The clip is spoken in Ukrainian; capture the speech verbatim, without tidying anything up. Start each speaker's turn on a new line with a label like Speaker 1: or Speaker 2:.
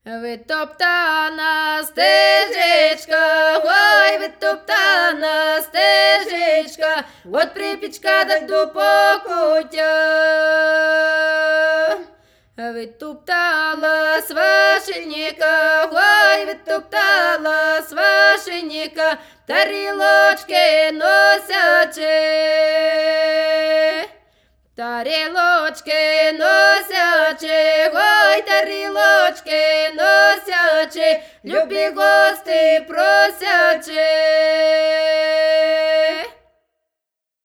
Speaker 1: Витоптана стежечка, ой, витоптана стежечка, от Припічка так до Покуття. Витоптала свашенника, ой, витоптала свашеника, тарілочки носячи. Тарілочки носячи, ой, тарілочки носячи, любі гости просячи.